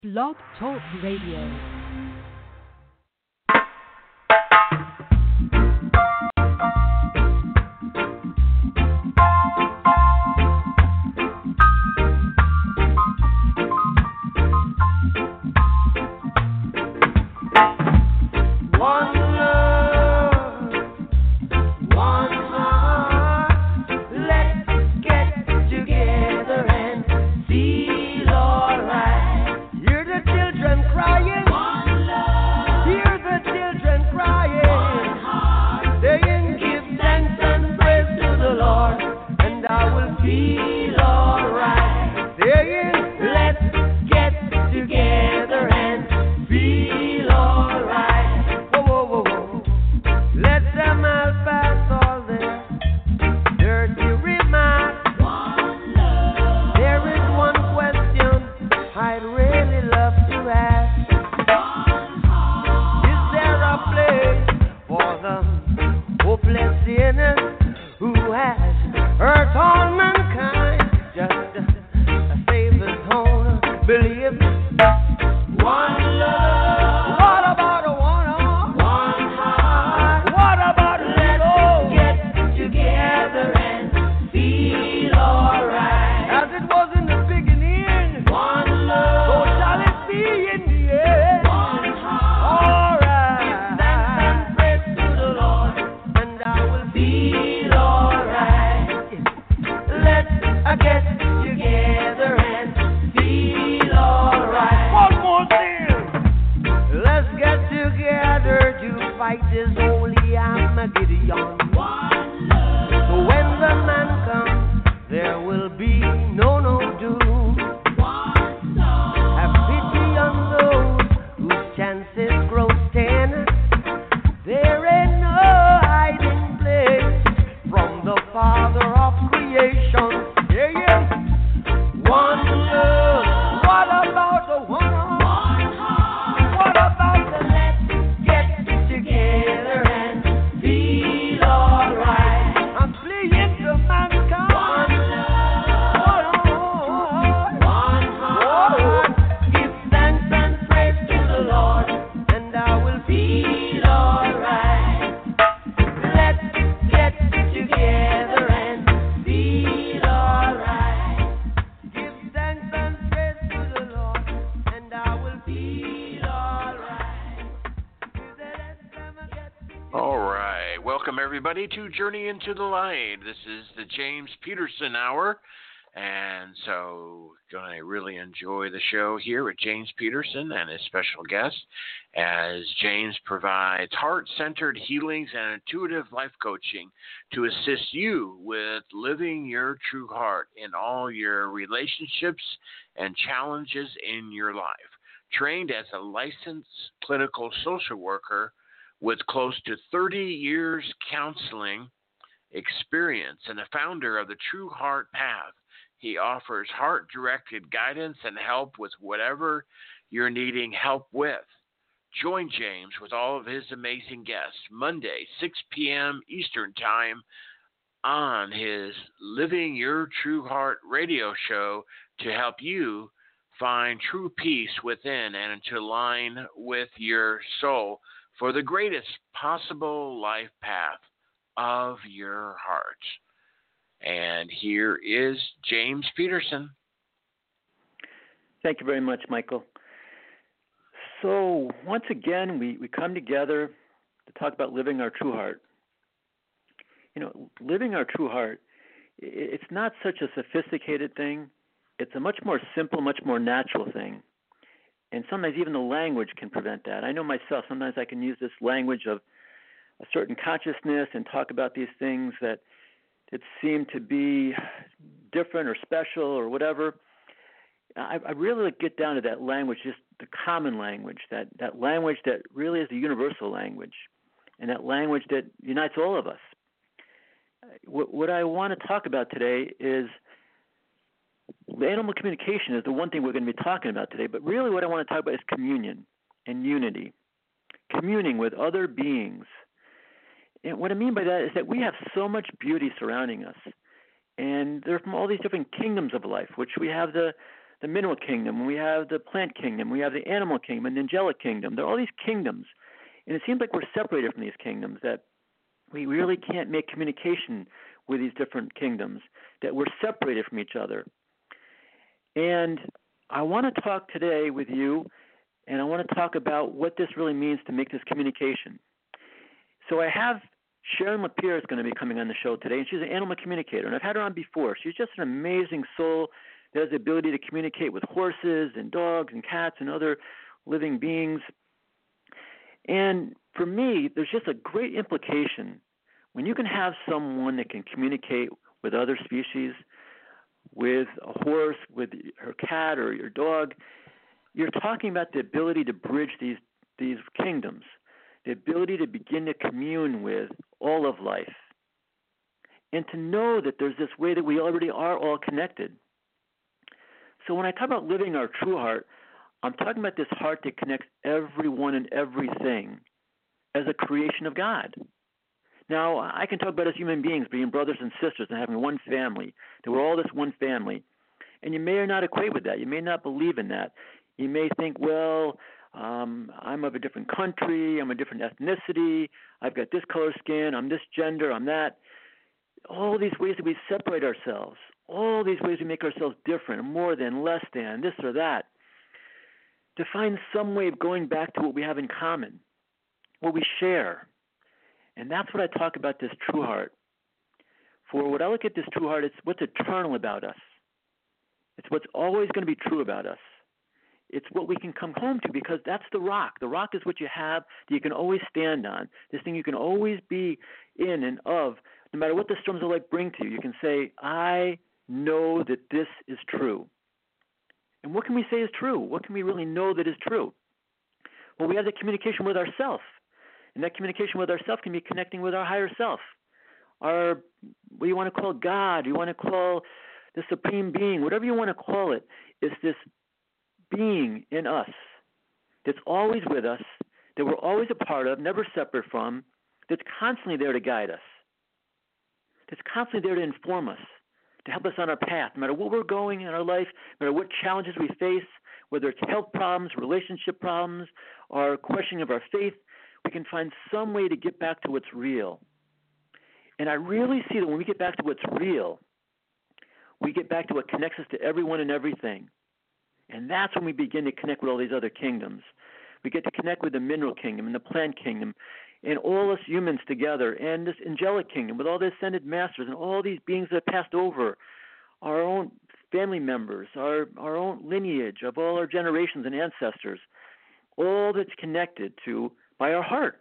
Blog Talk Radio. To Journey into the Light. This is the James Peterson Hour, and so going to really enjoy the show here with James Peterson and his special guest, as James provides heart-centered healings and intuitive life coaching to assist you with living your true heart in all your relationships and challenges in your life. Trained as a licensed clinical social worker with close to 30 years counseling experience and the founder of the True Heart Path, he offers heart-directed guidance and help with whatever you're needing help with. Join James with all of his amazing guests Monday, 6 p.m. Eastern Time on his Living Your True Heart radio show to help you find true peace within and to align with your soul for the greatest possible life path of your heart. And here is James Peterson. Thank you very much, Michael. So once again, we come together to talk about living our true heart. You know, living our true heart, it's not such a sophisticated thing. It's a much more simple, much more natural thing. And sometimes even the language can prevent that. I know myself, sometimes I can use this language of a certain consciousness and talk about these things that seem to be different or special or whatever. I really get down to that language, just the common language, that language that really is the universal language, and that language that unites all of us. What I want to talk about today is animal communication is the one thing we're going to be talking about today, but really what I want to talk about is communion and unity, communing with other beings. And what I mean by that is that we have so much beauty surrounding us, and they're from all these different kingdoms of life, which we have the the mineral kingdom, we have the plant kingdom, we have the animal kingdom, and the angelic kingdom. There are all these kingdoms, and it seems like we're separated from these kingdoms, that we really can't make communication with these different kingdoms, that we're separated from each other. And I want to talk today with you, and I want to talk about what this really means to make this communication. So I have Sharon Lapierre is going to be coming on the show today, and she's an animal communicator, and I've had her on before. She's just an amazing soul that has the ability to communicate with horses and dogs and cats and other living beings. And for me, there's just a great implication when you can have someone that can communicate with other species, with a horse, with her cat or your dog. You're talking about the ability to bridge these kingdoms, the ability to begin to commune with all of life, and to know that there's this way that we already are all connected. So when I talk about living our true heart, I'm talking about this heart that connects everyone and everything as a creation of God. Now, I can talk about as human beings being brothers and sisters and having one family, that we're all this one family. And you may or not equate with that. You may not believe in that. You may think, well, I'm of a different country, I'm a different ethnicity, I've got this color skin, I'm this gender, I'm that. All these ways that we separate ourselves, all these ways we make ourselves different, more than, less than, this or that, to find some way of going back to what we have in common, what we share. And that's what I talk about, this true heart. For when I look at this true heart, it's what's eternal about us. It's what's always going to be true about us. It's what we can come home to, because that's the rock. The rock is what you have that you can always stand on, this thing you can always be in and of, no matter what the storms of life bring to you. You can say, I know that this is true. And what can we say is true? What can we really know that is true? Well, we have the communication with ourself. And that communication with ourself can be connecting with our higher self. Our, what you want to call God, you want to call the supreme being, whatever you want to call it, is this being in us that's always with us, that we're always a part of, never separate from, that's constantly there to guide us, that's constantly there to inform us, to help us on our path, no matter what we're going in our life, no matter what challenges we face, whether it's health problems, relationship problems, or questioning of our faith. We can find some way to get back to what's real. And I really see that when we get back to what's real, we get back to what connects us to everyone and everything. And that's when we begin to connect with all these other kingdoms. We get to connect with the mineral kingdom and the plant kingdom and all us humans together, and this angelic kingdom with all the ascended masters and all these beings that have passed over, our own family members, our own lineage of all our generations and ancestors, all that's connected to by our heart.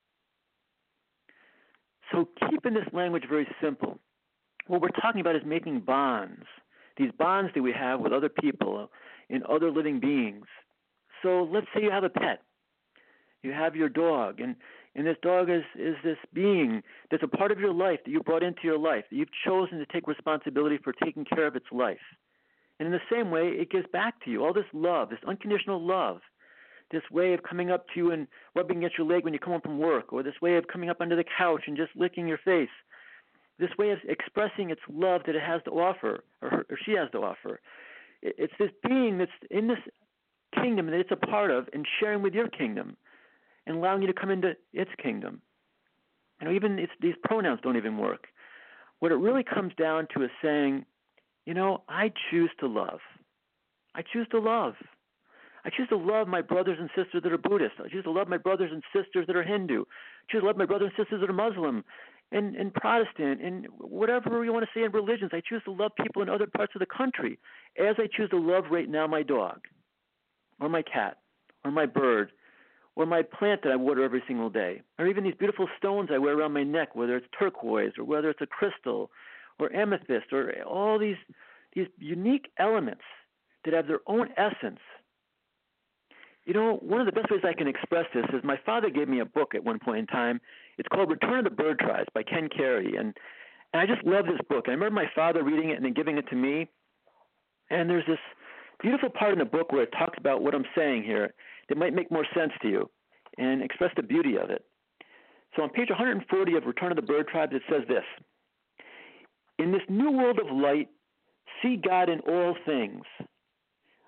So keeping this language very simple, what we're talking about is making bonds, these bonds that we have with other people and other living beings. So let's say you have a pet. You have your dog, and this dog is this being that's a part of your life, that you brought into your life, that you've chosen to take responsibility for taking care of its life. And in the same way, it gives back to you all this love, this unconditional love, this way of coming up to you and rubbing against your leg when you come home from work, or this way of coming up under the couch and just licking your face, this way of expressing its love that it has to offer, or she has to offer. It's this being that's in this kingdom that it's a part of and sharing with your kingdom and allowing you to come into its kingdom. You know, even these pronouns don't even work. What it really comes down to is saying, you know, I choose to love. I choose to love. I choose to love my brothers and sisters that are Buddhist. I choose to love my brothers and sisters that are Hindu. I choose to love my brothers and sisters that are Muslim and Protestant and whatever you want to say in religions. I choose to love people in other parts of the country as I choose to love right now my dog or my cat or my bird or my plant that I water every single day, or even these beautiful stones I wear around my neck, whether it's turquoise or whether it's a crystal or amethyst, or all these unique elements that have their own essence. You know, one of the best ways I can express this is my father gave me a book at one point in time. It's called Return of the Bird Tribes by Ken Carey, and I just love this book. I remember my father reading it and then giving it to me, and there's this beautiful part in the book where it talks about what I'm saying here that might make more sense to you and express the beauty of it. So on page 140 of Return of the Bird Tribes, it says this: in this new world of light, see God in all things.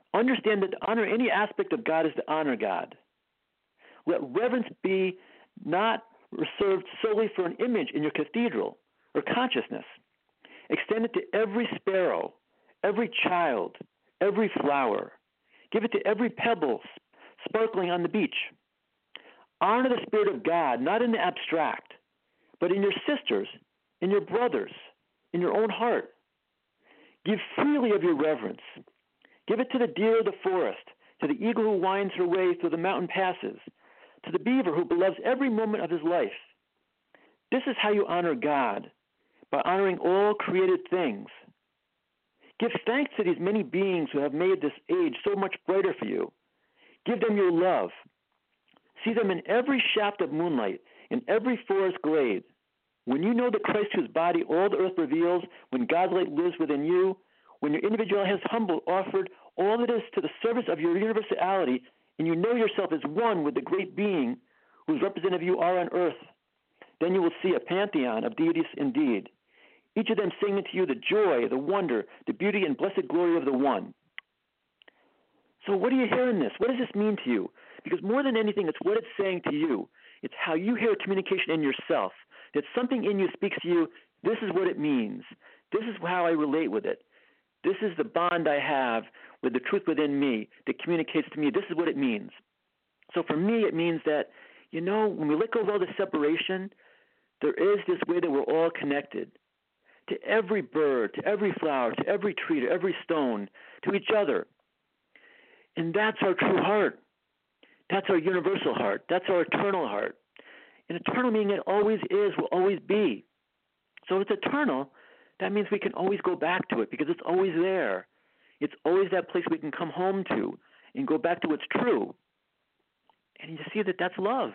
Understand that to honor any aspect of God is to honor God. Let reverence be not reserved solely for an image in your cathedral or consciousness. Extend it to every sparrow, every child, every flower. Give it to every pebble sparkling on the beach. Honor the Spirit of God, not in the abstract, but in your sisters, in your brothers, in your own heart. Give freely of your reverence. Give it to the deer of the forest, to the eagle who winds her way through the mountain passes, to the beaver who beloves every moment of his life. This is how you honor God, by honoring all created things. Give thanks to these many beings who have made this age so much brighter for you. Give them your love. See them in every shaft of moonlight, in every forest glade. When you know the Christ whose body all the earth reveals, when God's light lives within you, when your individual has offered all that is to the service of your universality, and you know yourself as one with the great being whose representative you are on earth, then you will see a pantheon of deities indeed, each of them singing to you the joy, the wonder, the beauty, and blessed glory of the one. So what do you hear in this? What does this mean to you? Because more than anything, it's what it's saying to you. It's how you hear communication in yourself, that something in you speaks to you. This is what it means. This is how I relate with it. This is the bond I have with the truth within me that communicates to me. This is what it means. So for me, it means that, when we let go of all the separation, there is this way that we're all connected to every bird, to every flower, to every tree, to every stone, to each other. And that's our true heart. That's our universal heart. That's our eternal heart. And eternal meaning it always is, will always be. So if it's eternal, that means we can always go back to it because it's always there. It's always that place we can come home to and go back to what's true. And you see that that's love.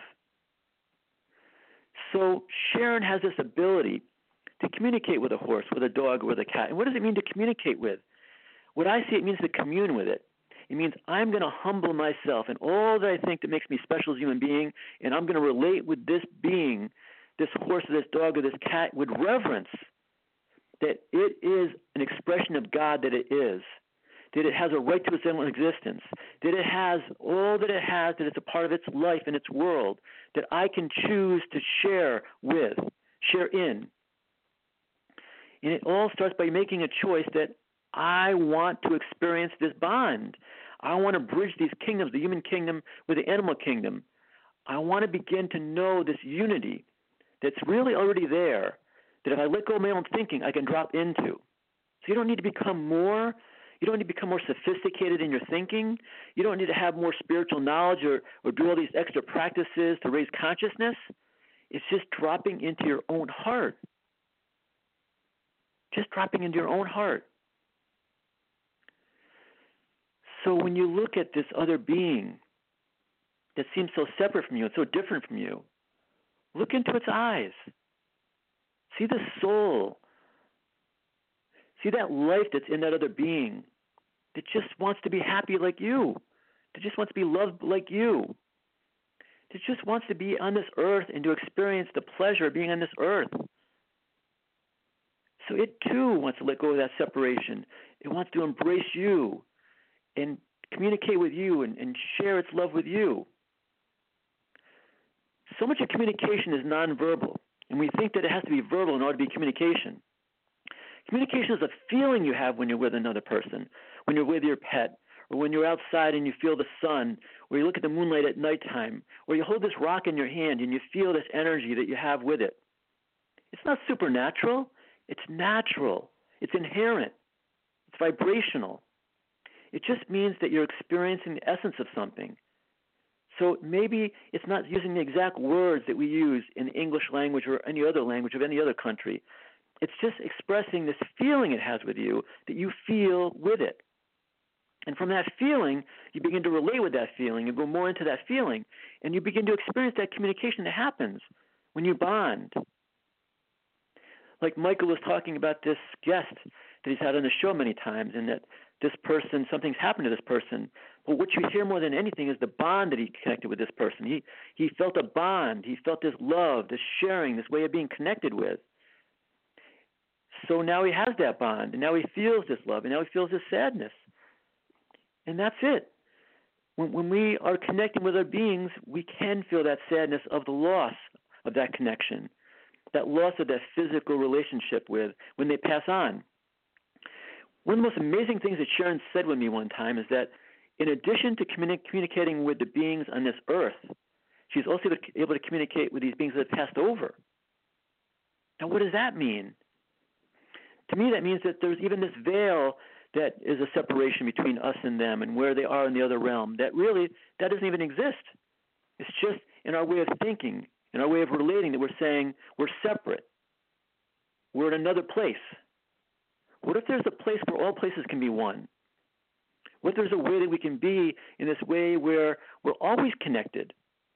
So Sharon has this ability to communicate with a horse, with a dog, or with a cat. And what does it mean to communicate with? What I see, it means to commune with it. It means I'm going to humble myself and all that I think that makes me special as a human being, and I'm going to relate with this being, this horse, or this dog, or this cat, with reverence that it is an expression of God, that it is, that it has a right to its own existence, that it has all that it has, that it's a part of its life and its world, that I can choose to share with, share in. And it all starts by making a choice that I want to experience this bond. I want to bridge these kingdoms, the human kingdom with the animal kingdom. I want to begin to know this unity that's really already there, that if I let go of my own thinking, I can drop into. So you don't need to become more. You don't need to become more sophisticated in your thinking. You don't need to have more spiritual knowledge or do all these extra practices to raise consciousness. It's just dropping into your own heart. Just dropping into your own heart. So when you look at this other being that seems so separate from you and so different from you, look into its eyes. See the soul. See that life that's in that other being that just wants to be happy like you, that just wants to be loved like you, that just wants to be on this earth and to experience the pleasure of being on this earth. So it too wants to let go of that separation. It wants to embrace you and communicate with you and share its love with you. So much of communication is nonverbal, and we think that it has to be verbal in order to be communication. Communication is a feeling you have when you're with another person, when you're with your pet, or when you're outside and you feel the sun, or you look at the moonlight at nighttime, or you hold this rock in your hand and you feel this energy that you have with it. It's not supernatural. It's natural. It's inherent. It's vibrational. It just means that you're experiencing the essence of something. So maybe it's not using the exact words that we use in the English language or any other language of any other country. It's just expressing this feeling it has with you that you feel with it. And from that feeling, you begin to relate with that feeling. You go more into that feeling, and you begin to experience that communication that happens when you bond. Like Michael was talking about this guest that he's had on the show many times, and that this person, something's happened to this person. But what you hear more than anything is the bond that he connected with this person. He felt a bond. He felt this love, this sharing, this way of being connected with. So now he has that bond, and now he feels this love, and now he feels this sadness. And that's it. When we are connecting with other beings, we can feel that sadness of the loss of that connection, that loss of that physical relationship with when they pass on. One of the most amazing things that Sharon said with me one time is that in addition to communicating with the beings on this earth, she's also able to communicate with these beings that have passed over. Now, what does that mean? To me, that means that there's even this veil that is a separation between us and them and where they are in the other realm. That doesn't even exist. It's just in our way of thinking, in our way of relating, that we're saying we're separate. We're in another place. What if there's a place where all places can be one? What if there's a way that we can be in this way where we're always connected?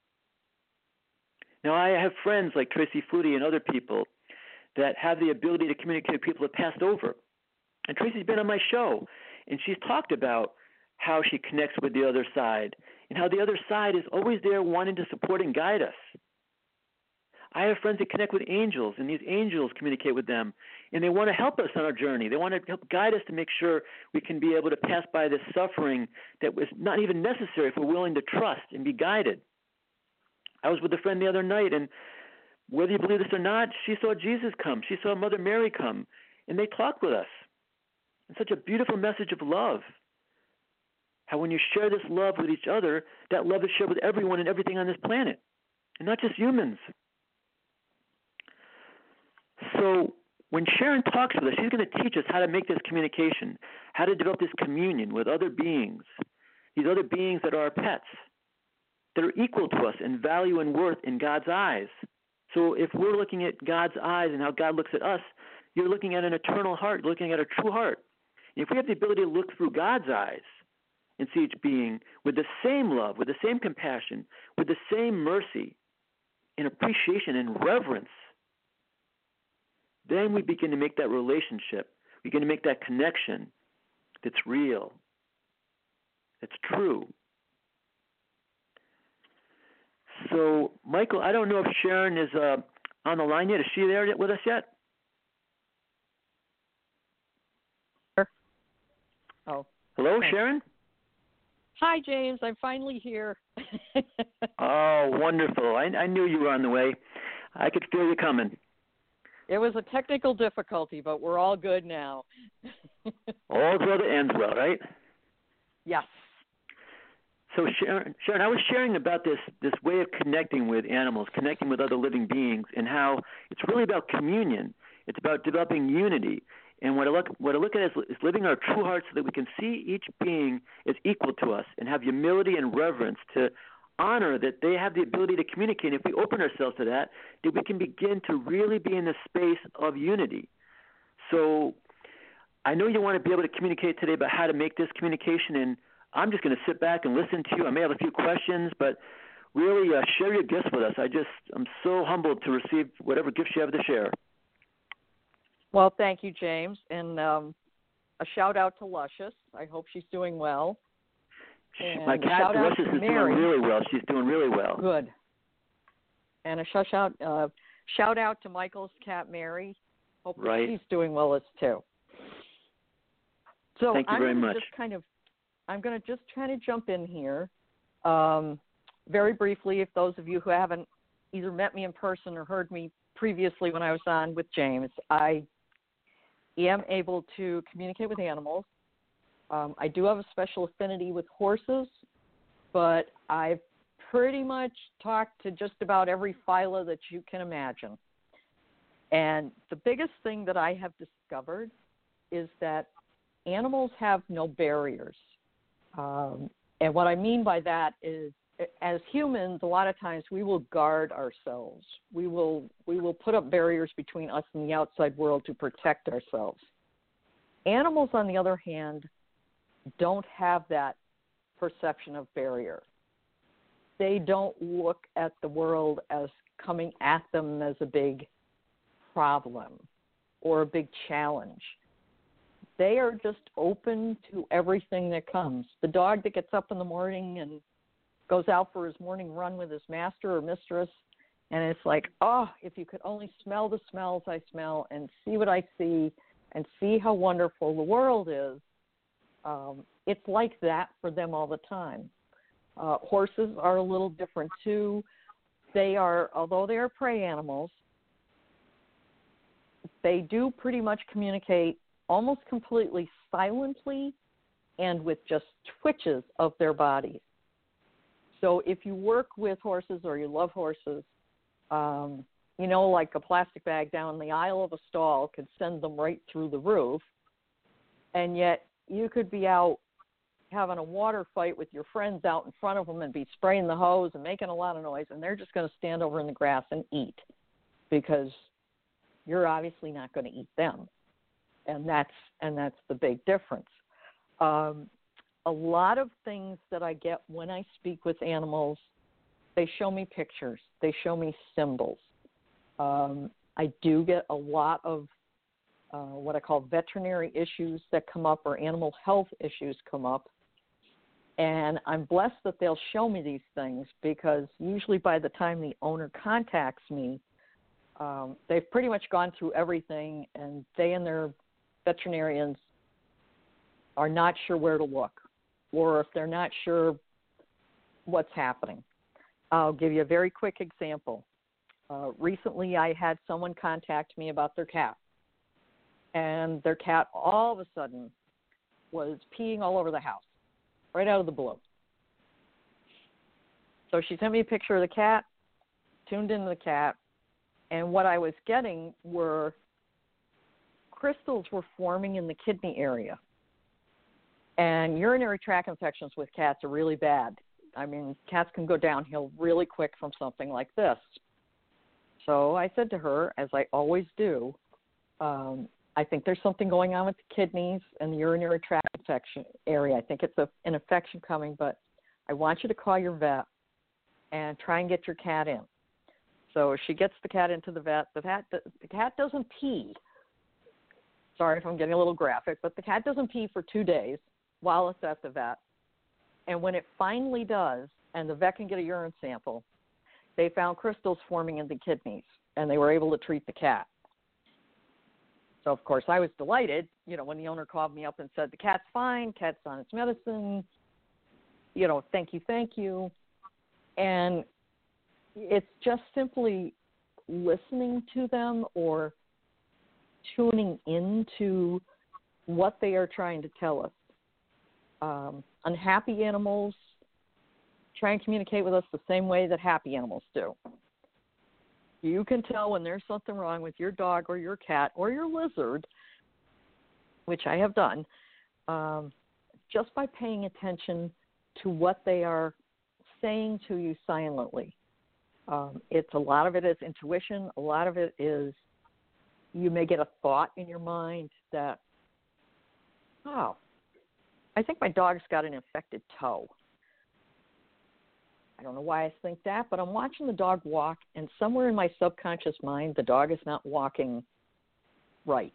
Now, I have friends like Tracy Flutie and other people that have the ability to communicate with people that passed over. And Tracy's been on my show, and she's talked about how she connects with the other side and how the other side is always there wanting to support and guide us. I have friends that connect with angels, and these angels communicate with them, and they want to help us on our journey. They want to help guide us to make sure we can be able to pass by this suffering that was not even necessary if we're willing to trust and be guided. I was with a friend the other night, and whether you believe this or not, she saw Jesus come. She saw Mother Mary come, and they talked with us. It's such a beautiful message of love. How when you share this love with each other, that love is shared with everyone and everything on this planet, and not just humans. So when Sharon talks with us, she's going to teach us how to make this communication, how to develop this communion with other beings, these other beings that are our pets, that are equal to us in value and worth in God's eyes. So if we're looking at God's eyes and how God looks at us, you're looking at an eternal heart, looking at a true heart. And if we have the ability to look through God's eyes and see each being with the same love, with the same compassion, with the same mercy and appreciation and reverence, then we begin to make that relationship. We begin to make that connection that's real, that's true. So, Michael, I don't know if Sharon is on the line yet. Is she there with us yet? Oh. Hello, Okay. Sharon? Hi, James. I'm finally here. Oh, wonderful. I knew you were on the way. I could feel you coming. It was a technical difficulty, but we're all good now. All's well that ends well, right? Yes. So, Sharon, I was sharing about this way of connecting with animals, connecting with other living beings, and how it's really about communion. It's about developing unity. And what I look at is living our true heart so that we can see each being as equal to us and have humility and reverence to honor that they have the ability to communicate. If we open ourselves to that we can begin to really be in the space of unity. So I know you want to be able to communicate today about how to make this communication, and I'm just going to sit back and listen to you. I may have a few questions, but really share your gifts with us. I'm so humbled to receive whatever gifts you have to share. Well, thank you, James. And a shout out to Luscious. I hope she's doing well. And my cat, Luscious, is doing really well. She's doing really well. Good. And a shout out to Michael's cat, Mary. Hope that she's doing well as too. So thank you very much. I'm going to just try to jump in here very briefly. If those of you who haven't either met me in person or heard me previously when I was on with James, I am able to communicate with animals. I do have a special affinity with horses, but I've pretty much talked to just about every phyla that you can imagine. And the biggest thing that I have discovered is that animals have no barriers. And what I mean by that is, as humans, a lot of times we will guard ourselves. We will put up barriers between us and the outside world to protect ourselves. Animals, on the other hand, don't have that perception of barrier. They don't look at the world as coming at them as a big problem or a big challenge. They are just open to everything that comes. The dog that gets up in the morning and goes out for his morning run with his master or mistress, and it's like, if you could only smell the smells I smell and see what I see and see how wonderful the world is, it's like that for them all the time. Horses are a little different too. Although they are prey animals, they do pretty much communicate almost completely silently and with just twitches of their bodies. So if you work with horses or you love horses, like a plastic bag down the aisle of a stall could send them right through the roof, and yet you could be out having a water fight with your friends out in front of them and be spraying the hose and making a lot of noise, and they're just going to stand over in the grass and eat because you're obviously not going to eat them. And that's the big difference. A lot of things that I get when I speak with animals, they show me pictures. They show me symbols. I do get a lot of what I call veterinary issues that come up, or animal health issues come up. And I'm blessed that they'll show me these things, because usually by the time the owner contacts me, they've pretty much gone through everything, and they and their veterinarians are not sure where to look, or if they're not sure what's happening. I'll give you a very quick example. Recently I had someone contact me about their cat, and their cat all of a sudden was peeing all over the house, right out of the blue. So she sent me a picture of the cat, tuned into the cat, and what I was getting were crystals were forming in the kidney area. And urinary tract infections with cats are really bad. I mean, cats can go downhill really quick from something like this. So I said to her, as I always do, I think there's something going on with the kidneys and the urinary tract infection area. I think it's an infection coming, but I want you to call your vet and try and get your cat in. So she gets the cat into the vet. The cat doesn't pee. Sorry if I'm getting a little graphic, but the cat doesn't pee for 2 days while it's at the vet. And when it finally does, and the vet can get a urine sample, they found crystals forming in the kidneys, and they were able to treat the cat. So, of course, I was delighted, when the owner called me up and said, the cat's fine, cat's on its medicine, thank you. And it's just simply listening to them or tuning into what they are trying to tell us. Unhappy animals try and communicate with us the same way that happy animals do. You can tell when there's something wrong with your dog or your cat or your lizard, which I have done, just by paying attention to what they are saying to you silently. A lot of it is intuition. A lot of it is you may get a thought in your mind that, I think my dog's got an infected toe. I don't know why I think that, but I'm watching the dog walk, and somewhere in my subconscious mind, the dog is not walking right.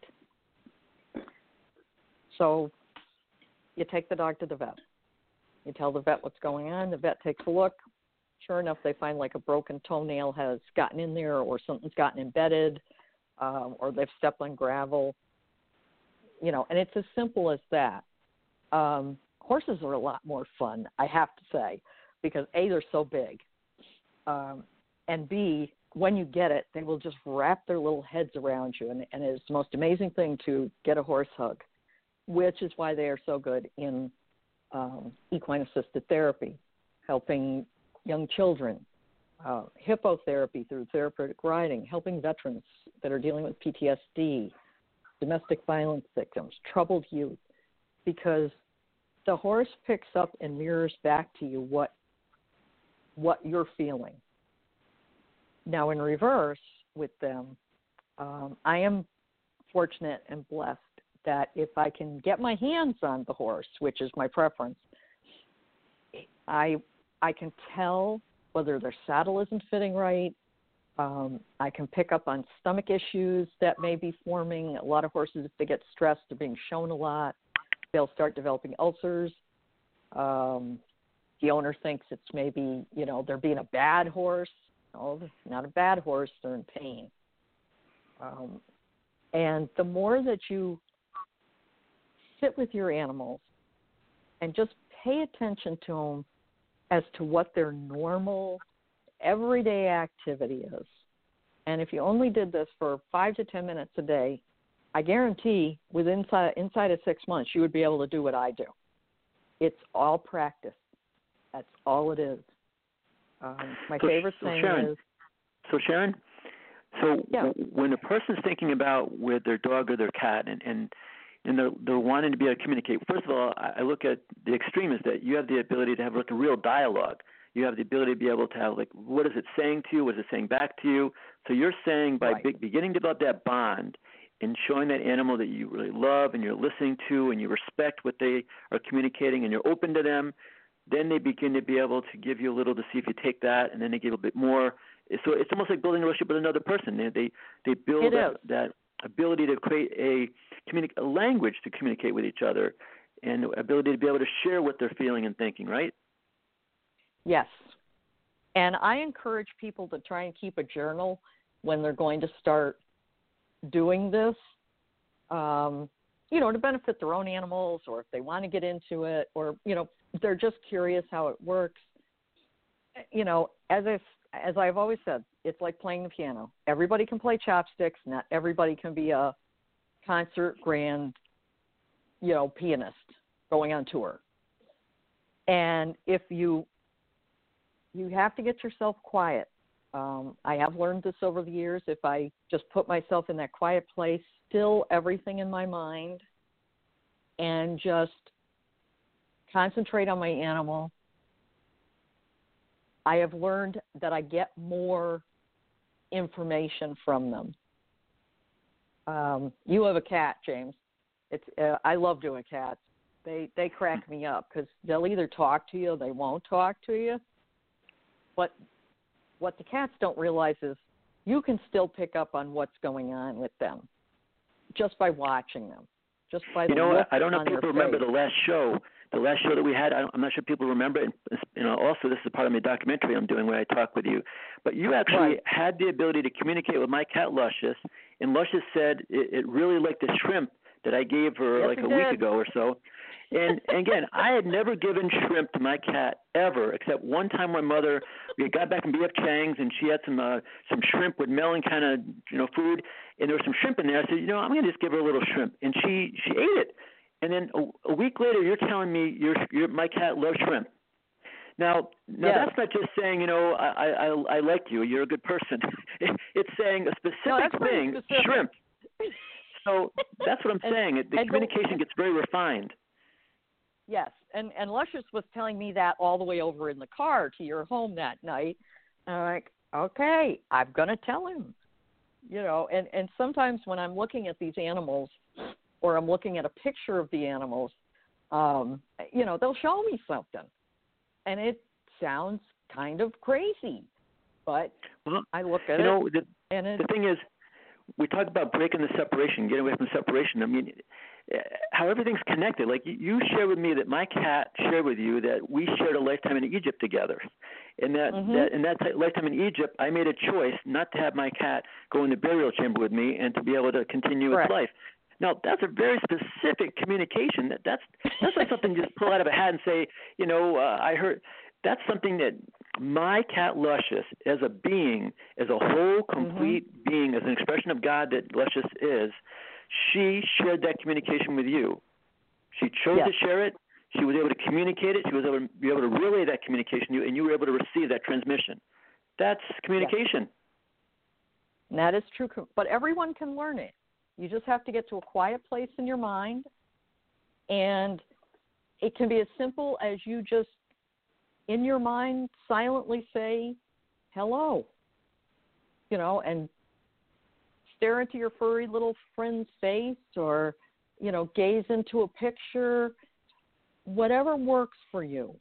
So you take the dog to the vet. You tell the vet what's going on. The vet takes a look. Sure enough, they find like a broken toenail has gotten in there, or something's gotten embedded, or they've stepped on gravel. And it's as simple as that. Horses are a lot more fun, I have to say, because A, they're so big, and B, when you get it, they will just wrap their little heads around you, and it's the most amazing thing to get a horse hug, which is why they are so good in equine-assisted therapy, helping young children, hippotherapy through therapeutic riding, helping veterans that are dealing with PTSD, domestic violence victims, troubled youth, because the horse picks up and mirrors back to you what you're feeling. Now, in reverse with them, I am fortunate and blessed that if I can get my hands on the horse, which is my preference, I can tell whether their saddle isn't fitting right. I can pick up on stomach issues that may be forming. A lot of horses, if they get stressed, are being shown a lot. They'll start developing ulcers. The owner thinks it's maybe, they're being a bad horse. No, not a bad horse. They're in pain. And the more that you sit with your animals and just pay attention to them as to what their normal, everyday activity is. And if you only did this for 5 to 10 minutes a day, I guarantee inside of 6 months, you would be able to do what I do. It's all practice. That's all it is. My favorite thing is... So, Sharon, yeah. When a person's thinking about with their dog or their cat and they're wanting to be able to communicate, first of all, I look at the extreme is that you have the ability to have like a real dialogue. You have the ability to be able to have like, what is it saying to you? What is it saying back to you? So you're saying by beginning to develop that bond and showing that animal that you really love and you're listening to and you respect what they are communicating and you're open to them, then they begin to be able to give you a little to see if you take that, and then they give a bit more. So it's almost like building a relationship with another person. They build that ability to create a language to communicate with each other and ability to be able to share what they're feeling and thinking, right? Yes. And I encourage people to try and keep a journal when they're going to start doing this, to benefit their own animals, or if they want to get into it, or, they're just curious how it works. As I've always said, it's like playing the piano. Everybody can play chopsticks. Not everybody can be a concert grand, pianist going on tour. And if you have to get yourself quiet. I have learned this over the years. If I just put myself in that quiet place, still everything in my mind, and just concentrate on my animal, I have learned that I get more information from them. You have a cat, James. I love doing cats. They crack me up because they'll either talk to you or they won't talk to you. But what the cats don't realize is you can still pick up on what's going on with them just by watching them, just by the look I don't know on if people their remember face. the last show that we had. I'm not sure people remember it. Also, this is part of my documentary I'm doing where I talk with you. But you actually had the ability to communicate with my cat, Luscious, and Luscious said it really liked the shrimp that I gave her a week ago or so. And again, I had never given shrimp to my cat ever, except one time my mother, we got back from B.F. Chang's and she had some shrimp with melon kind of food, and there was some shrimp in there. I said, I'm going to just give her a little shrimp, and she ate it. And then a week later, you're telling me my cat loves shrimp. Now that's not just saying I like you, you're a good person. It's saying a specific thing, shrimp. So that's what I'm saying. The communication gets very refined. Yes, and Luscious was telling me that all the way over in the car to your home that night. And I'm like, okay, I'm going to tell him. And sometimes when I'm looking at these animals or I'm looking at a picture of the animals, they'll show me something. And it sounds kind of crazy. But I look at it. The thing is, we talk about breaking the separation, getting away from separation. I mean, how everything's connected. Like you shared with me that my cat shared with you that we shared a lifetime in Egypt together. And that in that lifetime in Egypt, I made a choice not to have my cat go in the burial chamber with me and to be able to continue its life. Now, that's a very specific communication. That's not something you just pull out of a hat and say, I heard. That's something that my cat Luscious, as a being, as a whole, complete being, as an expression of God that Luscious is, she shared that communication with you. She chose to share it. She was able to communicate it. She was able to be able to relay that communication to you, and you were able to receive that transmission. That's communication. And that is true, but everyone can learn it. You just have to get to a quiet place in your mind, and it can be as simple as you just, in your mind, silently say, hello, and stare into your furry little friend's face or, gaze into a picture, whatever works for you.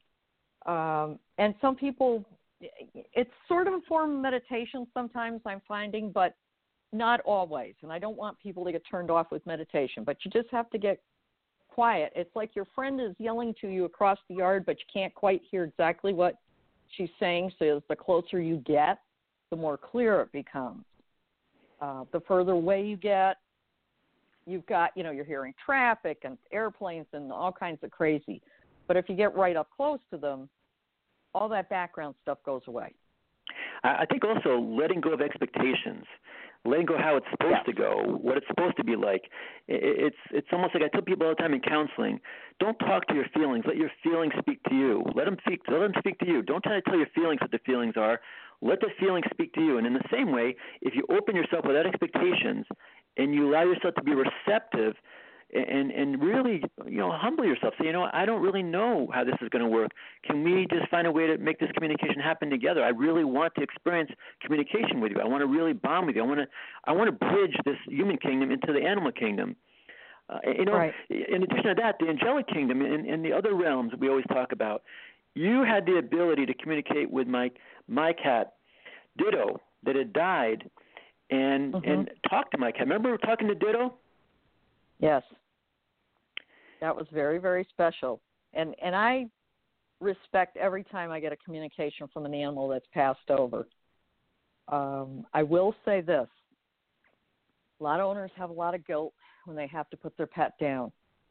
And some people, it's sort of a form of meditation sometimes, I'm finding, but not always. And I don't want people to get turned off with meditation, but you just have to get quiet. It's like your friend is yelling to you across the yard, but you can't quite hear exactly what she's saying. So the closer you get, the more clear it becomes. The further away you get, you've got, you're hearing traffic and airplanes and all kinds of crazy. But if you get right up close to them, all that background stuff goes away. I think also letting go of expectations, letting go how it's supposed to go, what it's supposed to be like. It's almost like I tell people all the time in counseling, don't talk to your feelings. Let your feelings speak to you. Let them speak to you. Don't try to tell your feelings what the feelings are. Let the feelings speak to you. And in the same way, if you open yourself without expectations and you allow yourself to be receptive and really, humble yourself. Say, I don't really know how this is going to work. Can we just find a way to make this communication happen together? I really want to experience communication with you. I want to really bond with you. I want to bridge this human kingdom into the animal kingdom. Right. In addition to that, the angelic kingdom and the other realms we always talk about, you had the ability to communicate with my cat, Ditto, that had died, and talk to my cat. Remember talking to Ditto? Yes. That was very, very special. And I respect every time I get a communication from an animal that's passed over. I will say this. A lot of owners have a lot of guilt when they have to put their pet down.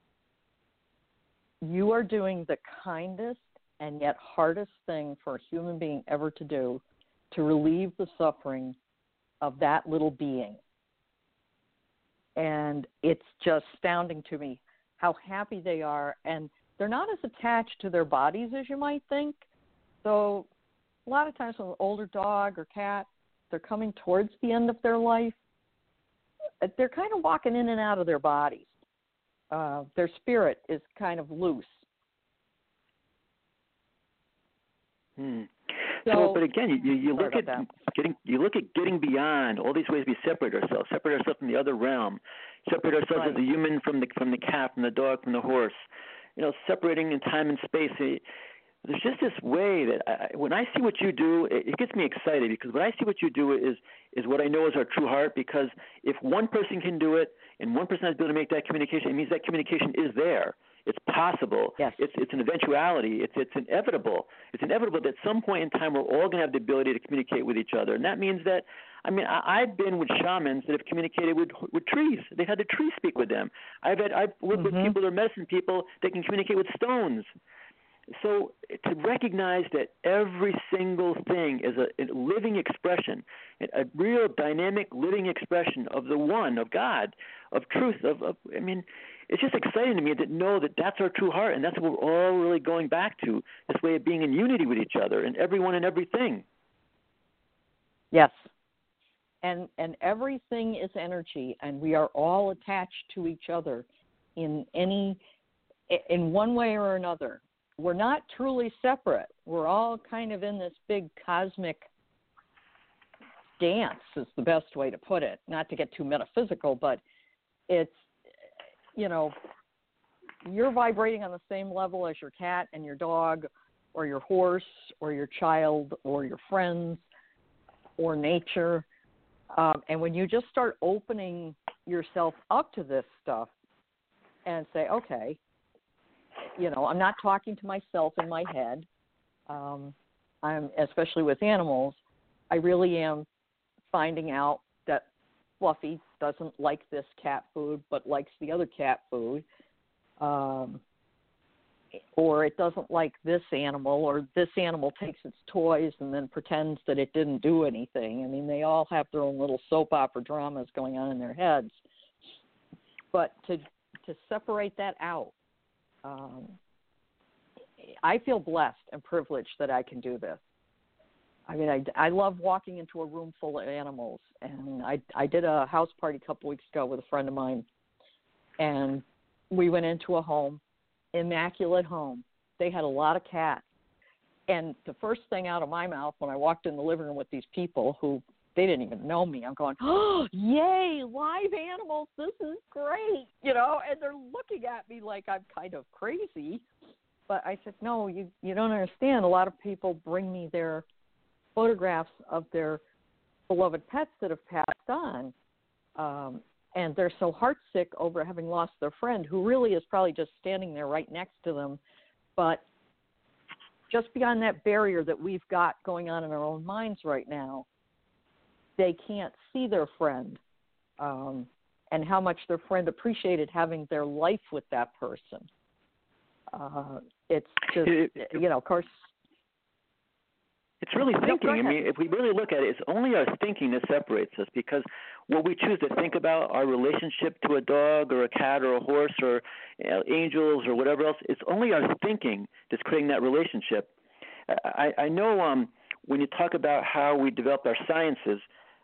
You are doing the kindest and yet hardest thing for a human being ever to do, to relieve the suffering of that little being. And it's just astounding to me how happy they are. And they're not as attached to their bodies as you might think. So a lot of times when an older dog or cat, they're coming towards the end of their life, they're kind of walking in and out of their bodies. Their spirit is kind of loose. So, but again, you look at getting beyond all these ways we separate ourselves from the other realm, separate ourselves as a human from the cat, from the dog, from the horse. Separating in time and space. There's just this way that when I see what you do, it gets me excited, because when I see what you do is what I know is our true heart. Because if one person can do it and one person has been able to make that communication, it means that communication is there. It's possible. Yes. It's an eventuality. It's inevitable. It's inevitable that at some point in time we're all going to have the ability to communicate with each other. And that means that, I've been with shamans that have communicated with trees. They've had the trees speak with them. I've worked with people that are medicine people that can communicate with stones. So to recognize that every single thing is a living expression, a real dynamic living expression of the one, of God, of truth, it's just exciting to me to know that that's our true heart, and that's what we're all really going back to, this way of being in unity with each other and everyone and everything. Yes. And everything is energy, and we are all attached to each other in one way or another. We're not truly separate. We're all kind of in this big cosmic dance is the best way to put it. Not to get too metaphysical, but it's, you're vibrating on the same level as your cat and your dog or your horse or your child or your friends or nature. And when you just start opening yourself up to this stuff and say, okay, I'm not talking to myself in my head. I'm, especially with animals, I really am finding out that Fluffy doesn't like this cat food but likes the other cat food. Or it doesn't like this animal, or this animal takes its toys and then pretends that it didn't do anything. They all have their own little soap opera dramas going on in their heads. But to separate that out, I feel blessed and privileged that I can do this. I love walking into a room full of animals, and I did a house party a couple weeks ago with a friend of mine, and we went into a home, immaculate home. They had a lot of cats, and the first thing out of my mouth when I walked in the living room with these people who they didn't even know me, I'm going, oh, yay, live animals, this is great, and they're looking at me like I'm kind of crazy. But I said, no, you don't understand. A lot of people bring me their photographs of their beloved pets that have passed on, and they're so heartsick over having lost their friend, who really is probably just standing there right next to them. But just beyond that barrier that we've got going on in our own minds right now, they can't see their friend and how much their friend appreciated having their life with that person. It's just, of course. It's really thinking. I mean, if we really look at it, it's only our thinking that separates us, because what we choose to think about, our relationship to a dog or a cat or a horse or angels or whatever else, it's only our thinking that's creating that relationship. I know when you talk about how we developed our sciences,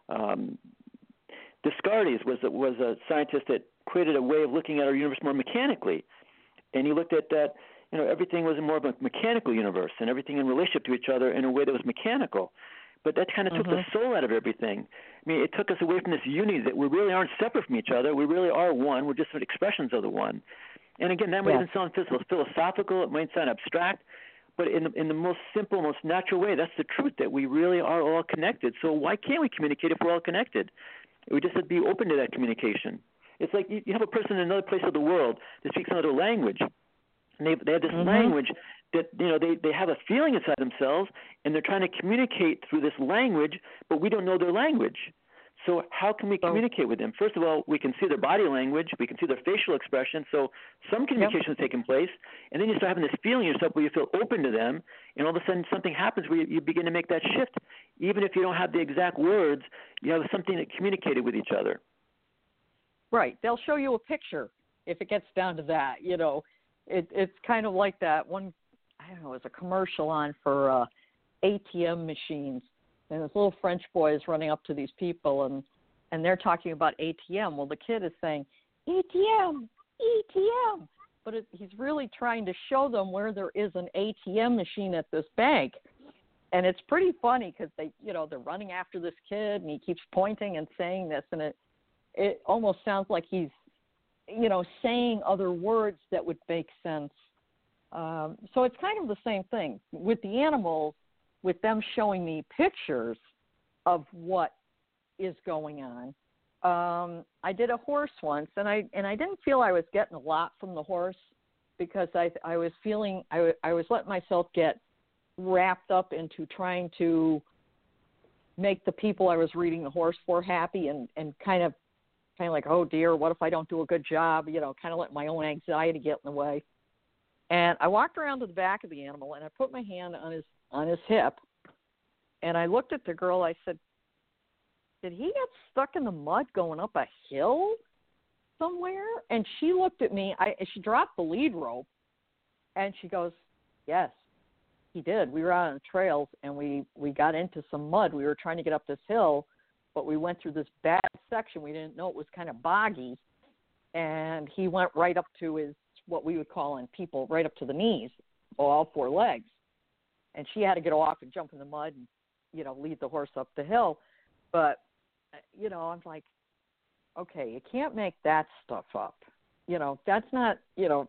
Descartes was a scientist that created a way of looking at our universe more mechanically, and he looked at that. Everything was more of a mechanical universe, and everything in relationship to each other in a way that was mechanical. But that kind of took the soul out of everything. I mean, it took us away from this unity that we really aren't separate from each other. We really are one. We're just expressions of the one. And again, that might even sound philosophical. It might sound abstract. But in the most simple, most natural way, that's the truth, that we really are all connected. So why can't we communicate if we're all connected? We just have to be open to that communication. It's like you have a person in another place of the world that speaks another language. And they have this language that, they have a feeling inside themselves, and they're trying to communicate through this language, but we don't know their language. So how can we communicate with them? First of all, we can see their body language. We can see their facial expression. So some communication is taking place, and then you start having this feeling in yourself where you feel open to them, and all of a sudden something happens where you begin to make that shift. Even if you don't have the exact words, you have something that communicated with each other. Right. They'll show you a picture if it gets down to that, It's kind of like that one, I don't know, it was a commercial on for ATM machines. And this little French boy is running up to these people, and they're talking about ATM. Well, the kid is saying, ATM, ATM. But he's really trying to show them where there is an ATM machine at this bank. And it's pretty funny because they're running after this kid, and he keeps pointing and saying this. And it almost sounds like he's, saying other words that would make sense. So it's kind of the same thing with the animals, with them showing me pictures of what is going on. I did a horse once, and I didn't feel I was getting a lot from the horse, because I was feeling I was letting myself get wrapped up into trying to make the people I was reading the horse for happy, and kind of like, oh dear, what if I don't do a good job? Kind of let my own anxiety get in the way. And I walked around to the back of the animal, and I put my hand on his hip, and I looked at the girl. I said, did he get stuck in the mud going up a hill somewhere? And she looked at me. She dropped the lead rope, and she goes, yes, he did. We were out on the trails, and we got into some mud. We were trying to get up this hill, but we went through this bad section. We didn't know it was kind of boggy, and he went right up to his, what we would call in people, right up to the knees, all four legs. And she had to get off and jump in the mud and, lead the horse up the hill. But, I'm like, okay, you can't make that stuff up. That's not,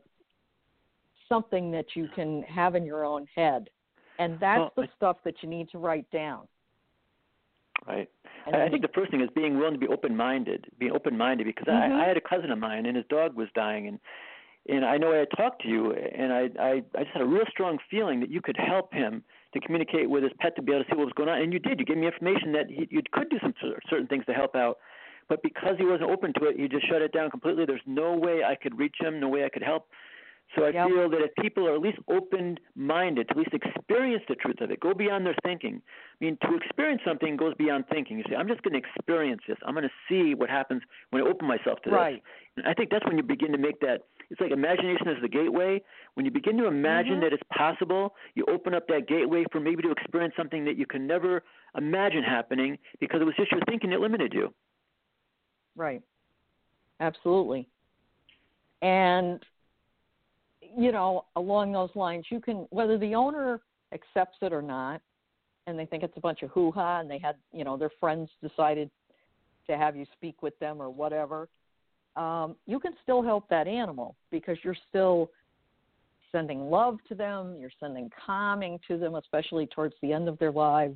something that you can have in your own head. And that's the stuff that you need to write down. Right. I think the first thing is being willing to be open-minded, because I had a cousin of mine, and his dog was dying, and I know I had talked to you, and I just had a real strong feeling that you could help him to communicate with his pet, to be able to see what was going on. And you did. You gave me information that you could do some certain things to help out. But because he wasn't open to it, he just shut it down completely. There's no way I could reach him, no way I could help. So I feel that if people are at least open-minded, to at least experience the truth of it, go beyond their thinking. I mean, to experience something goes beyond thinking. You say, I'm just going to experience this. I'm going to see what happens when I open myself to this. And I think that's when you begin to make that. It's like imagination is the gateway. When you begin to imagine that it's possible, you open up that gateway for maybe to experience something that you can never imagine happening, because it was just your thinking that limited you. Right. Absolutely. And along those lines, you can, whether the owner accepts it or not, and they think it's a bunch of hoo-ha, and they had, their friends decided to have you speak with them or whatever, you can still help that animal, because you're still sending love to them, you're sending calming to them, especially towards the end of their lives.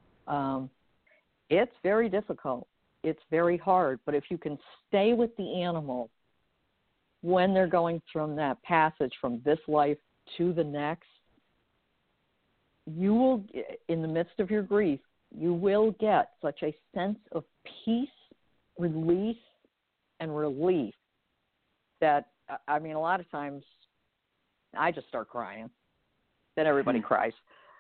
It's very difficult. It's very hard, but if you can stay with the animal when they're going from that passage from this life to the next, you will, in the midst of your grief, you will get such a sense of peace, release, and relief that, a lot of times I just start crying. Then everybody cries.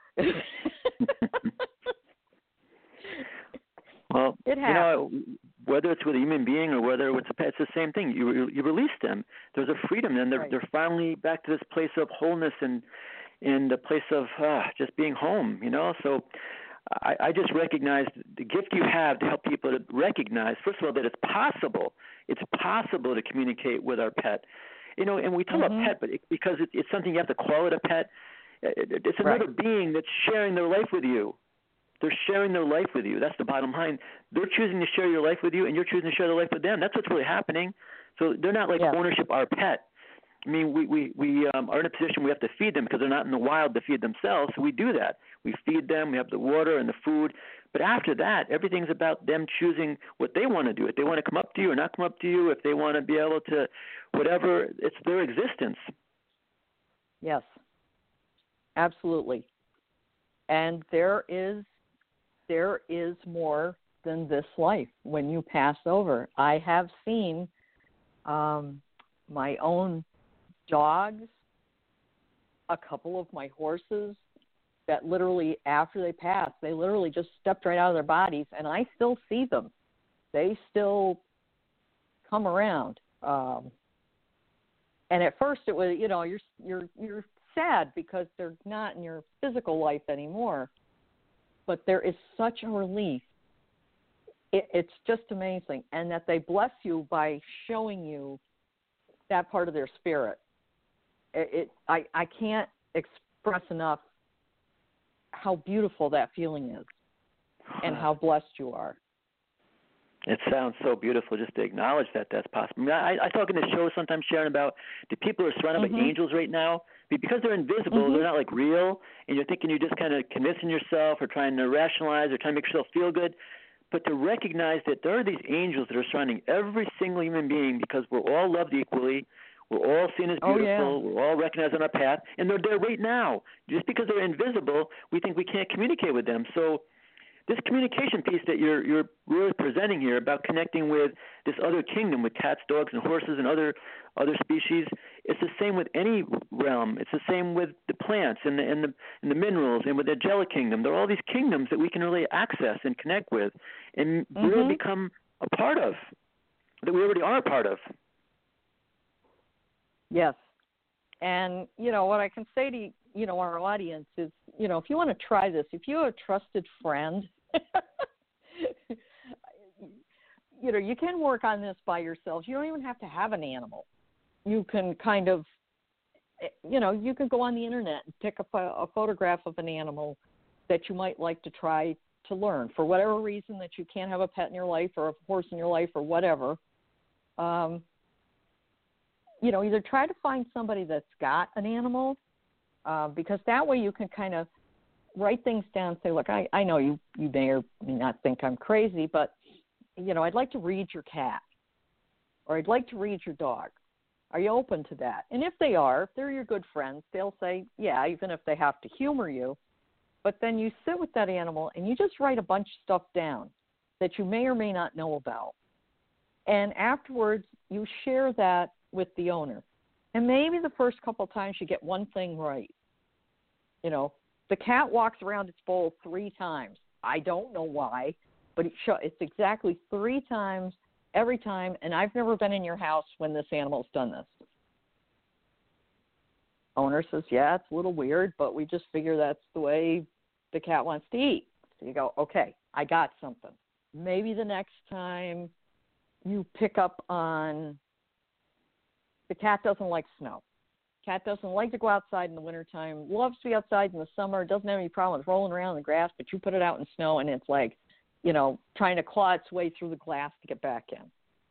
Well, it happens. Whether it's with a human being or whether it's a pet, it's the same thing. You release them. There's a freedom, and they're finally back to this place of wholeness and the place of just being home. So I just recognize the gift you have to help people to recognize, first of all, that it's possible. It's possible to communicate with our pet. And we talk about pet, but because it's something you have to call it a pet. It's another being that's sharing their life with you. They're sharing their life with you. That's the bottom line. They're choosing to share your life with you, and you're choosing to share their life with them. That's what's really happening. So they're not like ownership our pet. I mean, we are in a position we have to feed them because they're not in the wild to feed themselves. So we do that. We feed them. We have the water and the food. But after that, everything's about them choosing what they want to do. If they want to come up to you or not come up to you, if they want to be able to whatever, it's their existence. Yes, absolutely. And there is more than this life when you pass over. I have seen my own dogs, a couple of my horses that literally after they passed, they literally just stepped right out of their bodies, and I still see them. They still come around. And at first it was, you're sad because they're not in your physical life anymore. But there is such a relief. It's just amazing. And that they bless you by showing you that part of their spirit. I can't express enough how beautiful that feeling is and how blessed you are. It sounds so beautiful just to acknowledge that that's possible. I talk in the show sometimes, Sharon, about the people who are surrounded by angels right now. Because they're invisible, they're not like real, and you're thinking you're just kind of convincing yourself or trying to rationalize or trying to make yourself feel good. But to recognize that there are these angels that are surrounding every single human being because we're all loved equally, we're all seen as beautiful, we're all recognized on our path, and they're there right now. Just because they're invisible, we think we can't communicate with them. So this communication piece that you're really presenting here about connecting with this other kingdom with cats, dogs, and horses and other species, it's the same with any realm. It's the same with the plants and the minerals and with the angelic kingdom. There are all these kingdoms that we can really access and connect with and really become a part of, that we already are a part of. Yes. And, what I can say to, our audience is, if you want to try this, if you have a trusted friend, you can work on this by yourselves. You don't even have to have an animal. You can kind of, you can go on the internet and pick up a photograph of an animal that you might like to try to learn for whatever reason that you can't have a pet in your life or a horse in your life or whatever. Either try to find somebody that's got an animal, because that way you can kind of write things down and say, look, I know you may or may not think I'm crazy, but, I'd like to read your cat or I'd like to read your dog. Are you open to that? And if they are, if they're your good friends, they'll say, yeah, even if they have to humor you. But then you sit with that animal and you just write a bunch of stuff down that you may or may not know about. And afterwards, you share that with the owner. And maybe the first couple of times you get one thing right. The cat walks around its bowl 3 times. I don't know why, but it's exactly 3 times every time, and I've never been in your house when this animal's done this. Owner says, yeah, it's a little weird, but we just figure that's the way the cat wants to eat. So you go, okay, I got something. Maybe the next time you pick up on the cat doesn't like snow. Cat doesn't like to go outside in the wintertime, loves to be outside in the summer, doesn't have any problem with rolling around in the grass, but you put it out in snow and it's like, trying to claw its way through the glass to get back in.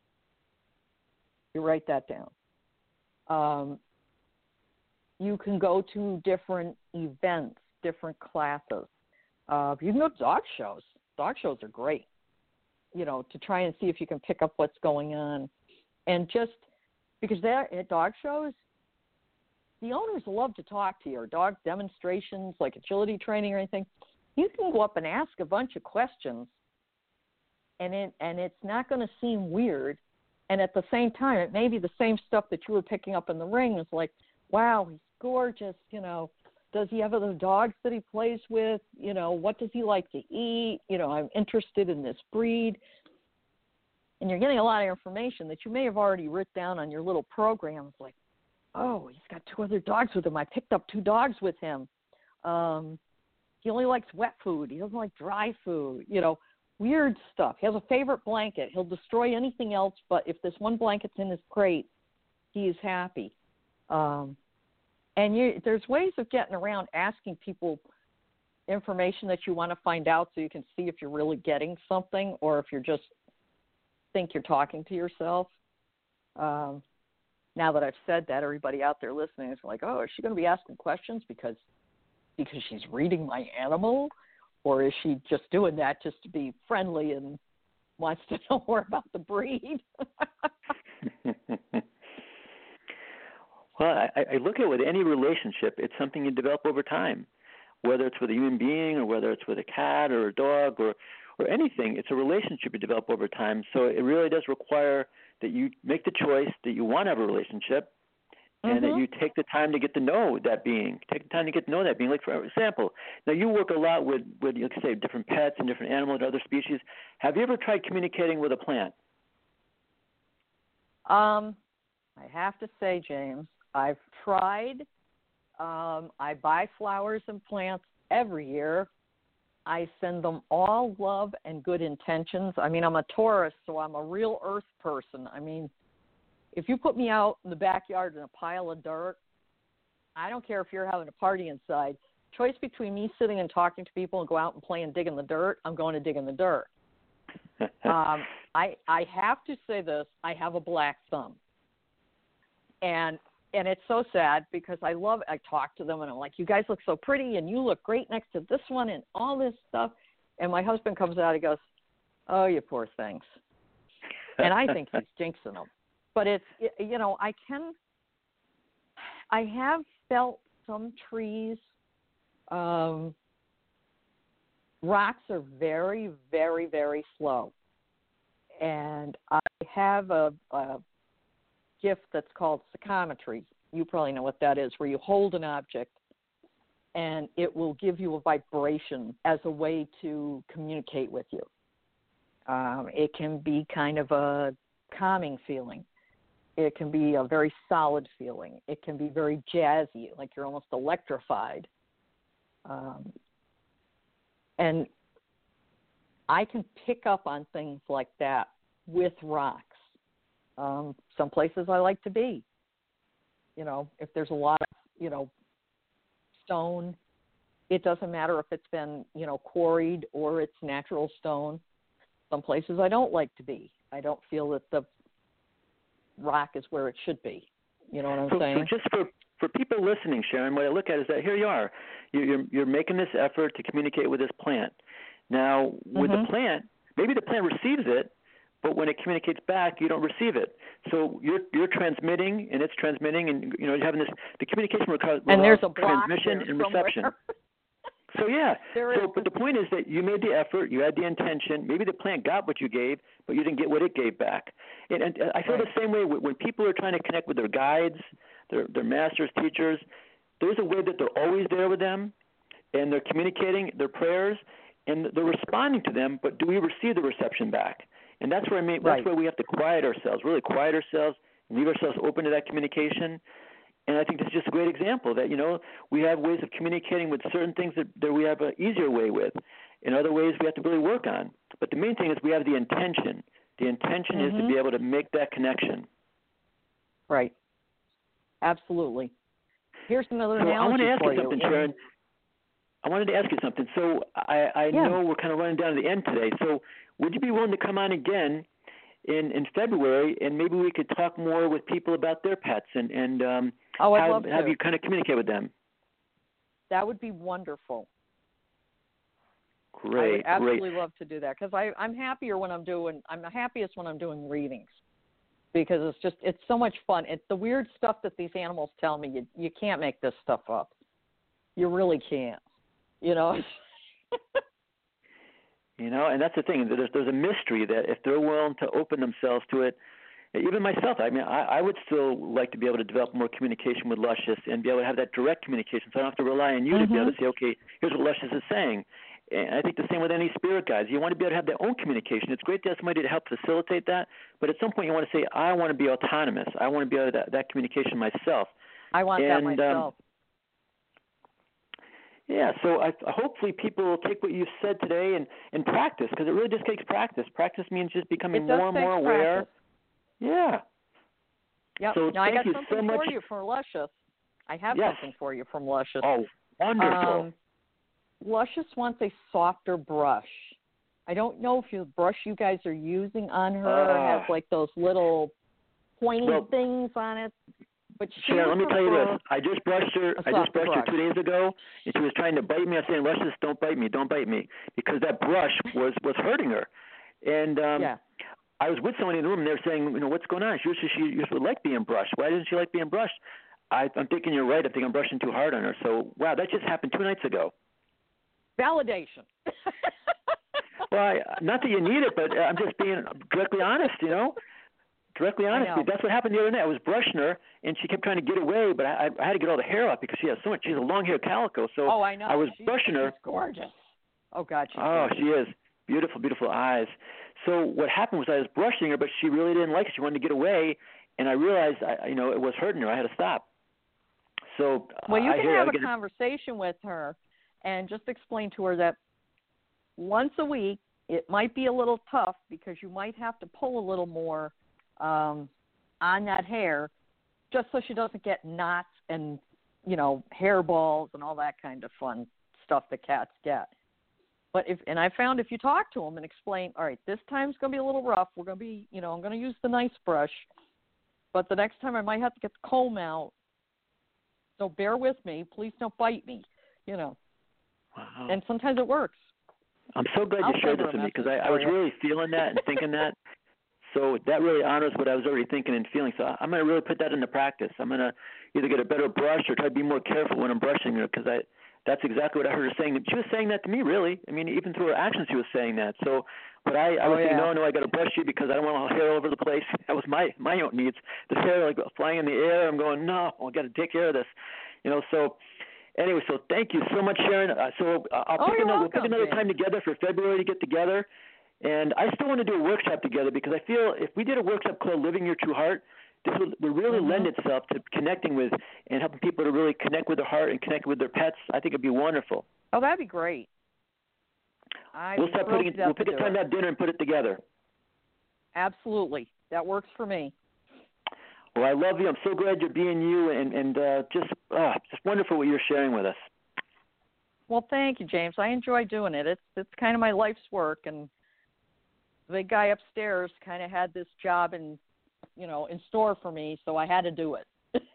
You write that down. You can go to different events, different classes. You can go to dog shows. Dog shows are great, to try and see if you can pick up what's going on. And just because at dog shows, the owners love to talk to you, or dog demonstrations like agility training or anything. You can go up and ask a bunch of questions, and it's not going to seem weird. And at the same time, it may be the same stuff that you were picking up in the ring. It's like, wow, gorgeous. Does he have other dogs that he plays with? What does he like to eat? I'm interested in this breed. And you're getting a lot of information that you may have already written down on your little programs, like, oh, he's got 2 other dogs with him. I picked up 2 dogs with him. He only likes wet food. He doesn't like dry food. Weird stuff. He has a favorite blanket. He'll destroy anything else, but if this one blanket's in his crate, he is happy. And there's ways of getting around asking people information that you want to find out so you can see if you're really getting something or if you're just think you're talking to yourself. Now that I've said that, everybody out there listening is like, oh, is she going to be asking questions because she's reading my animal? Or is she just doing that just to be friendly and wants to know more about the breed? Well, I look at it with any relationship, it's something you develop over time, whether it's with a human being or whether it's with a cat or a dog or anything. It's a relationship you develop over time. So it really does require that you make the choice that you want to have a relationship and that you take the time to get to know that being. Take the time to get to know that being. Like, for example, now you work a lot with like say, different pets and different animals and other species. Have you ever tried communicating with a plant? I have to say, James, I've tried. I buy flowers and plants every year. I send them all love and good intentions. I mean, I'm a Taurus, so I'm a real earth person. I mean, if you put me out in the backyard in a pile of dirt, I don't care if you're having a party inside. Choice between me sitting and talking to people and go out and play and dig in the dirt, I'm going to dig in the dirt. I have to say this, I have a black thumb. And it's so sad because I talk to them and I'm like, you guys look so pretty and you look great next to this one and all this stuff. And my husband comes out and goes, oh, you poor things. And I think he's jinxing them. But I have felt some trees, rocks are very, very, very slow. And I have a gift that's called psychometry. You probably know what that is, where you hold an object and it will give you a vibration as a way to communicate with you. It can be kind of a calming feeling. It can be a very solid feeling. It can be very jazzy, like you're almost electrified. And I can pick up on things like that with rocks. Some places I like to be. If there's a lot of, stone, it doesn't matter if it's been, quarried or it's natural stone. Some places I don't like to be. I don't feel that the rock is where it should be. You know what I'm saying? So just for people listening, Sharon, what I look at is that here you are. You're making this effort to communicate with this plant. Now, with the plant, maybe the plant receives it, but when it communicates back, you don't receive it. So you're transmitting, and it's transmitting, and you're having the communication requires transmission and reception. So yeah. But the point is that you made the effort, you had the intention. Maybe the plant got what you gave, but you didn't get what it gave back. And I feel the same way when people are trying to connect with their guides, their masters, teachers. There's a way that they're always there with them, and they're communicating their prayers, and they're responding to them. But do we receive the reception back? And that's where that's where we have to quiet ourselves, really quiet ourselves, and leave ourselves open to that communication. And I think this is just a great example that, we have ways of communicating with certain things that we have an easier way with. In other ways, we have to really work on. But the main thing is we have the intention. The intention is to be able to make that connection. Right. Absolutely. Here's another analogy I want to ask for you something, Sharon. I wanted to ask you something. So I know we're kind of running down to the end today. So would you be willing to come on again in February, and maybe we could talk more with people about their pets and have you kind of communicate with them? That would be wonderful. Great. I would absolutely love to do that because I'm happiest when I'm doing readings because it's so much fun. It's the weird stuff that these animals tell me. You can't make this stuff up. You really can't. And that's the thing. There's a mystery that if they're willing to open themselves to it, even myself, I mean, I would still like to be able to develop more communication with Luscious and be able to have that direct communication, so I don't have to rely on you to be able to say, okay, here's what Luscious is saying. And I think the same with any spirit guides. You want to be able to have their own communication. It's great to have somebody to help facilitate that, but at some point you want to say, I want to be autonomous. I want to be able to that communication myself. I want that myself. Yeah, so hopefully people will take what you've said today and practice, because it really just takes practice. Practice means just becoming more and more aware. Practice. Yeah. Yep. So now I got thank you something so much for you for Luscious. I have Yes. something for you from Luscious. Oh, wonderful. Luscious wants a softer brush. I don't know if the brush you guys are using on her has like those little pointy things on it. But Sharon, let me tell you this. I just brushed her 2 days ago, and she was trying to bite me. I was saying, Luscious, don't bite me, because that brush was hurting her. And I was with somebody in the room, and they were saying, what's going on? She used to like being brushed. Why doesn't she like being brushed? I'm thinking you're right. I think I'm brushing too hard on her. So, wow, that just happened 2 nights ago. Validation. Well, not that you need it, but I'm just being directly honest, Directly honest. That's what happened the other night. I was brushing her, and she kept trying to get away, but I had to get all the hair off because she has so much. She's a long-haired calico. So I know. I was brushing her. She's gorgeous. Oh, God, she's gorgeous. She is. Beautiful, beautiful eyes. So what happened was I was brushing her, but she really didn't like it. She wanted to get away, and I realized, it was hurting her. I had to stop. So well, you can have a conversation with her and just explain to her that once a week it might be a little tough because you might have to pull a little more on that hair just so she doesn't get knots and, hairballs and all that kind of fun stuff that cats get. But I found if you talk to them and explain, all right, this time's going to be a little rough. We're going to be, I'm going to use the nice brush, but the next time I might have to get the comb out. So bear with me. Please don't bite me, Wow. And sometimes it works. I'm so glad you shared this with me because I was really feeling that and thinking that. So that really honors what I was already thinking and feeling. So I'm going to really put that into practice. I'm going to either get a better brush or try to be more careful when I'm brushing her because that's exactly what I heard her saying. She was saying that to me, really. I mean, even through her actions, she was saying that. So, but I was saying, no, I got to brush you because I don't want all hair all over the place. That was my own needs. The hair like flying in the air. I'm going, no, I got to take care of this. So anyway, so thank you so much, Sharon. We'll pick another time together for February to get together. And I still want to do a workshop together because I feel if we did a workshop called Living Your True Heart, this would really lend itself to connecting with and helping people to really connect with their heart and connect with their pets. I think it'd be wonderful. Oh, that'd be great. We'll pick a time to have dinner and put it together. Absolutely. That works for me. Well, I love you. I'm so glad you're being you and just wonderful what you're sharing with us. Well, thank you, James. I enjoy doing it. It's kind of my life's work, and the big guy upstairs kind of had this job in store for me, so I had to do it.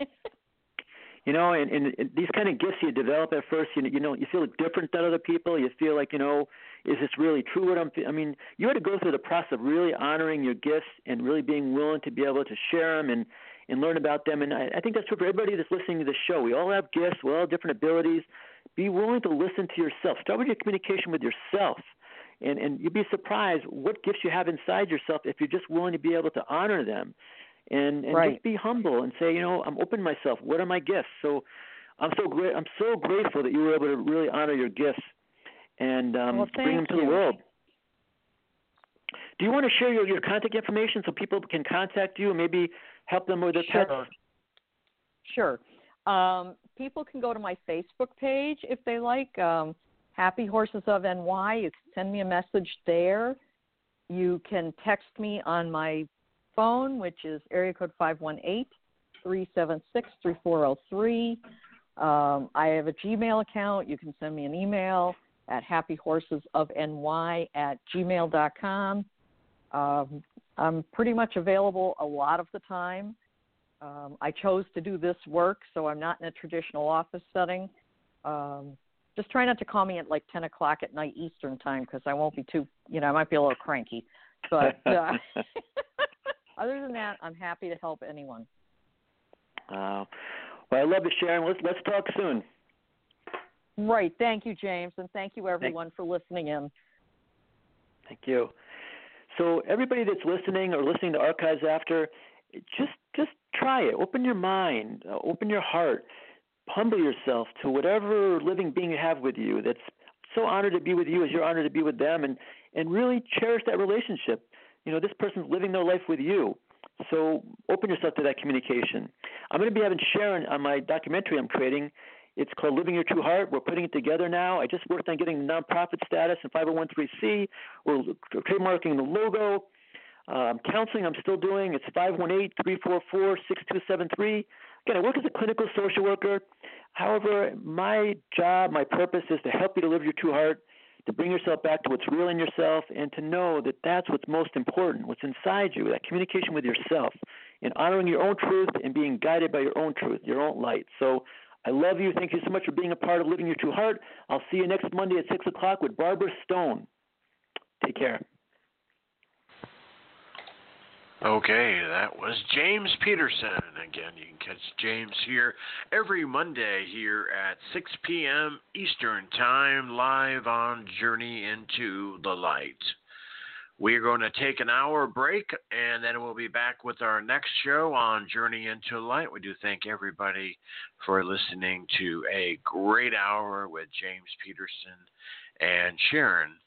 And these kind of gifts you develop at first, you feel different than other people. You feel like, is this really true what I'm feeling? I mean, you had to go through the process of really honoring your gifts and really being willing to be able to share them and learn about them. And I think that's true for everybody that's listening to the show. We all have gifts. We all have different abilities. Be willing to listen to yourself. Start with your communication with yourself. And you'd be surprised what gifts you have inside yourself if you're just willing to be able to honor them and just be humble and say, I'm open myself. What are my gifts? So I'm so grateful that you were able to really honor your gifts and bring them to the world. Do you want to share your contact information so people can contact you and maybe help them with their pets? Sure. People can go to my Facebook page if they like. Happy Horses of NY. You can send me a message there. You can text me on my phone, which is area code 518-376-3403. I have a Gmail account. You can send me an email at happyhorsesofny@gmail.com. I'm pretty much available a lot of the time. I chose to do this work, so I'm not in a traditional office setting. Just try not to call me at like 10 o'clock at night Eastern time because I won't be too, I might be a little cranky. But other than that, I'm happy to help anyone. Well, I love you, Sharon. Let's talk soon. Right. Thank you, James, and thank you, everyone, for listening in. Thank you. So everybody that's listening or listening to archives after, just try it. Open your mind, open your heart, humble yourself to whatever living being you have with you that's so honored to be with you as you're honored to be with them, and really cherish that relationship. This person's living their life with you. So open yourself to that communication. I'm going to be having Sharon on my documentary I'm creating. It's called Living Your True Heart. We're putting it together now. I just worked on getting the nonprofit status and 501(c). We're trademarking the logo. Counseling I'm still doing. It's 518-344-6273. Again, I work as a clinical social worker. However, my job, my purpose is to help you to live your true heart, to bring yourself back to what's real in yourself, and to know that that's what's most important, what's inside you, that communication with yourself, and honoring your own truth and being guided by your own truth, your own light. So I love you. Thank you so much for being a part of Living Your True Heart. I'll see you next Monday at 6 o'clock with Barbara Stone. Take care. Okay, that was James Peterson. Again, you can catch James here every Monday here at 6 p.m. Eastern Time, live on Journey into the Light. We're going to take an hour break, and then we'll be back with our next show on Journey into the Light. We do thank everybody for listening to a great hour with James Peterson and Sharon